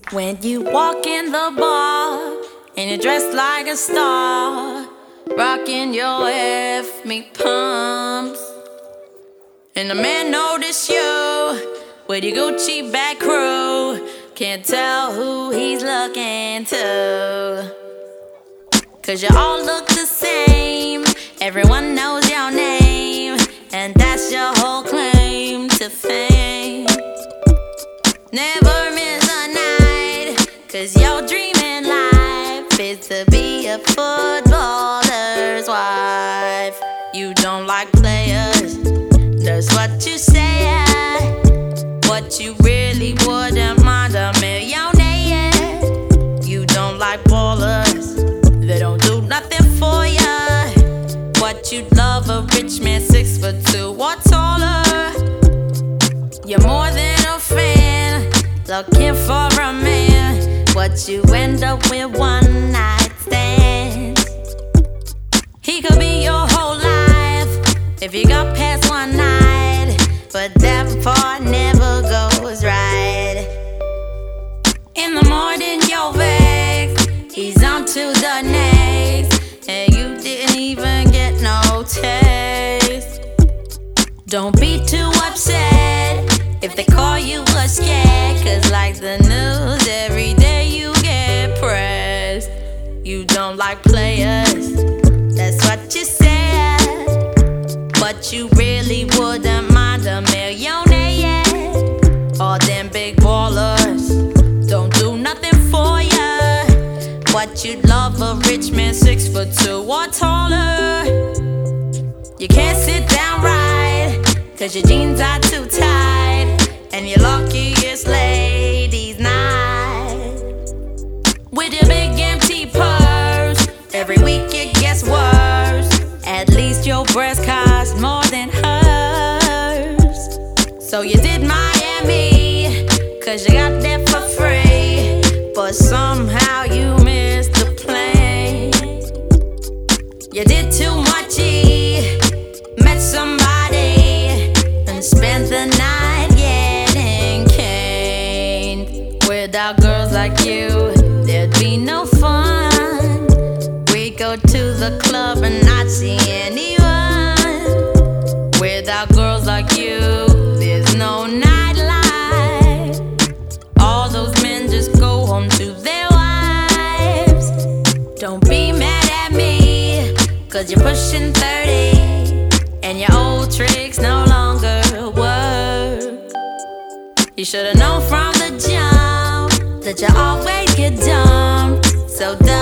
When you walk in the bar and you're dressed like a star, rocking your F me pumps, and the man notice you with your Gucci back crew, can't tell who he's looking to, 'cause you all look the same, everyone knows your name, and that's your whole claim to fame. Never miss a night, 'cause your dream in life is to be a footballer's wife. You don't like players, that's what you say. What you really wouldn't mind a millionaire. You don't like ballers, they don't do nothing for ya. What you'd love a rich man 6'2" or taller. You're more than a fan, looking for a man. What you end up with one night stands. He could be your whole life if you got past one night, but that part never goes right. In the morning you're vexed, he's on to the next, and you didn't even get no taste. Don't be too upset if they call you a scared, 'cause like the news, every day you get pressed. You don't like players, that's what you said, but you really wouldn't mind a millionaire. All them big ballers don't do nothing for ya. What you'd love a rich man 6'2" or taller. You can't sit down right, 'cause your jeans are too tight, and you're lucky it's ladies' night. With your big empty purse, every week it gets worse. At least your breast costs more than hers. So you did Miami, 'cause you got there for free, but somehow you missed the plane. You did too much, met somebody and spent the night getting caned. Without girls like you, there'd be no fun. We go to the club and not see anyone. Without girls like you, there's no nightlife. All those men just go home to their wives. Don't be mad at me, 'cause you're pushing 30, and your old tricks no longer work. You should've known from the jump that you always get dumped. So